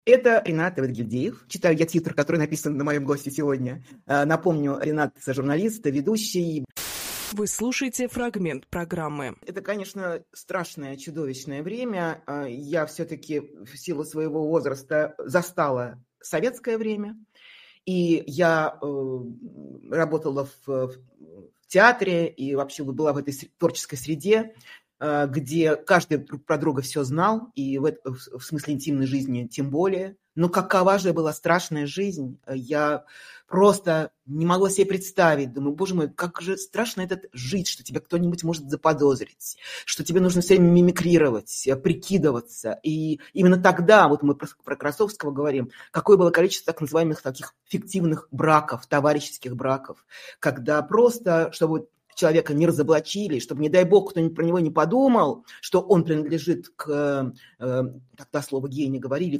Это Ринат Давыдгильдиев. Читаю я титр, который написан на моем госте сегодня. Напомню, Ринат – журналист, ведущий. Вы слушаете фрагмент программы. Это, конечно, страшное, чудовищное время. Я все-таки в силу своего возраста застала советское время. И я работала в театре и вообще была в этой творческой среде, где каждый друг про друга все знал, и в смысле интимной жизни тем более. Но какова же была страшная жизнь, я просто не могла себе представить. Думаю, боже мой, как же страшно это жить, что тебя кто-нибудь может заподозрить, что тебе нужно все время мимикрировать, прикидываться. И именно тогда, вот мы про Красовского говорим, какое было количество так называемых таких фиктивных браков, товарищеских браков, когда просто, чтобы человека не разоблачили, чтобы, не дай бог, кто-нибудь про него не подумал, что он принадлежит к, тогда слово гей не говорили,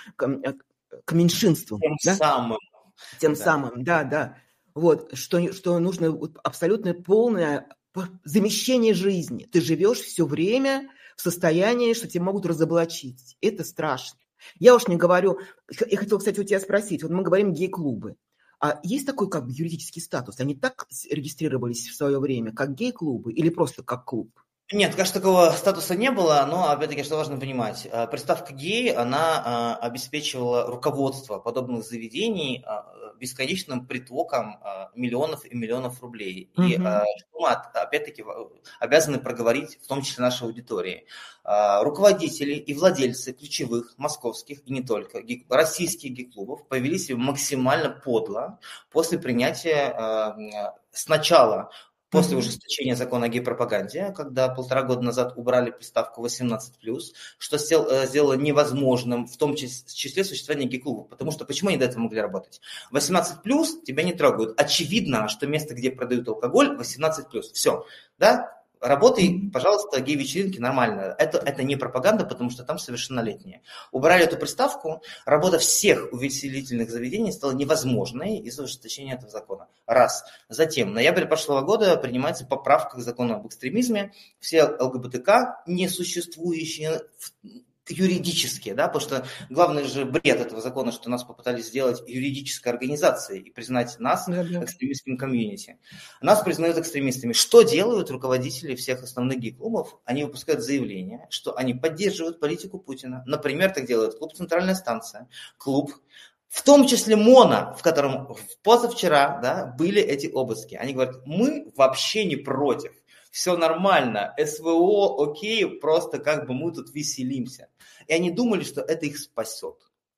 к меньшинству. Тем самым, да. Вот, что нужно абсолютно полное замещение жизни. Ты живешь все время в состоянии, что тебя могут разоблачить. Это страшно. Я уж не говорю, я хотела, кстати, у тебя спросить, вот мы говорим гей-клубы. А есть такой как бы юридический статус? Они так регистрировались в свое время, как гей-клубы или просто как клуб? Нет, конечно, такого статуса не было, но, опять-таки, что важно понимать, приставка «гей», она обеспечивала руководство подобных заведений бесконечным притоком миллионов и миллионов рублей. И что мы, опять-таки, обязаны проговорить, в том числе нашей аудитории. Руководители и владельцы ключевых московских и не только российских гей-клубов повели себя максимально подло после принятия сначала после ужесточения закона о гей-пропаганде, когда 1,5 года назад убрали приставку 18+, что сделало невозможным в том числе существование гей-клубов. Потому что почему они до этого могли работать? 18+, тебя не трогают. Очевидно, что место, где продают алкоголь, 18+. Все, да? Работай, пожалуйста, гей-вечеринки нормально. Это не пропаганда, потому что там совершеннолетние. Убрали эту приставку, работа всех увеселительных заведений стала невозможной из-за ужесточения этого закона. Раз. Затем, в ноябре прошлого года принимается поправка к закону об экстремизме. Все ЛГБТК, несуществующие юридически, да, потому что главный же бред этого закона, что нас попытались сделать юридической организацией и признать нас экстремистским комьюнити. Нас признают экстремистами. Что делают руководители всех основных гей-клубов? Они выпускают заявление, что они поддерживают политику Путина. Например, так делает клуб «Центральная станция», клуб, в том числе МОНа, в котором позавчера, да, были эти обыски. Они говорят, мы вообще не против. Все нормально, СВО, окей, просто как бы мы тут веселимся. И они думали, что это их спасет.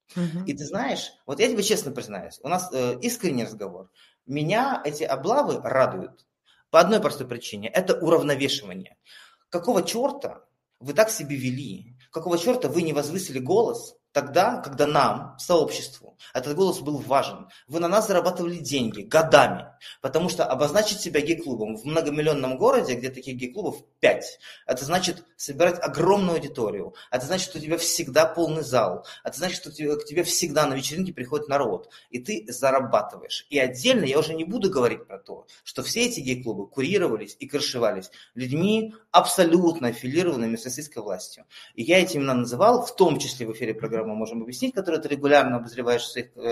И ты знаешь, вот я тебе честно признаюсь, у нас искренний разговор. Меня эти облавы радуют по одной простой причине. Это уравновешивание. Какого черта вы так себя вели? Какого черта вы не возвысили голос тогда, когда нам, сообществу, этот голос был важен? Вы на нас зарабатывали деньги годами, потому что обозначить себя гей-клубом в многомиллионном городе, где таких гей-клубов 5, это значит собирать огромную аудиторию, это значит, что у тебя всегда полный зал, это значит, что к тебе всегда на вечеринке приходит народ, и ты зарабатываешь. И отдельно я уже не буду говорить про то, что все эти гей-клубы курировались и крышевались людьми, абсолютно аффилированными с российской властью. И я эти имена называл, в том числе в эфире программы «Мы можем объяснить», которую ты регулярно обозреваешь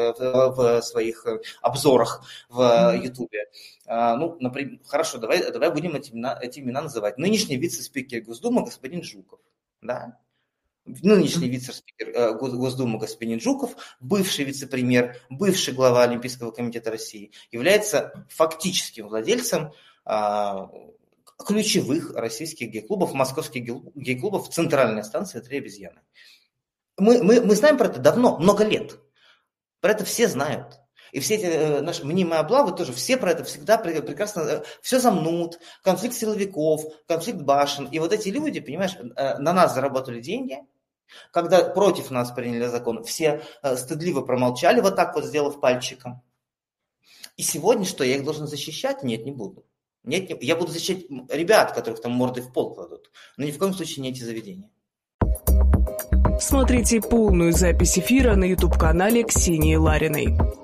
в своих обзорах в Ютубе. Ну, например, хорошо, давай будем эти имена называть. Нынешний вице-спикер Госдумы господин Жуков. Да? Нынешний вице-спикер Госдумы господин Жуков, бывший вице-премьер, бывший глава Олимпийского комитета России, является фактическим владельцем ключевых российских гей-клубов, московских гей-клубов в центральной станции «Три обезьяны». Мы знаем про это давно, много лет. Про это все знают. И все эти наши мнимые облавы тоже, все про это всегда прекрасно, все замнут, конфликт силовиков, конфликт башен. И вот эти люди, понимаешь, на нас заработали деньги, когда против нас приняли закон, все стыдливо промолчали, вот так вот сделав пальчиком. И сегодня что, я их должен защищать? Нет, не буду. Нет, я буду защищать ребят, которых там морды в пол кладут, но ни в коем случае не эти заведения. Смотрите полную запись эфира на YouTube-канале Ксении Лариной.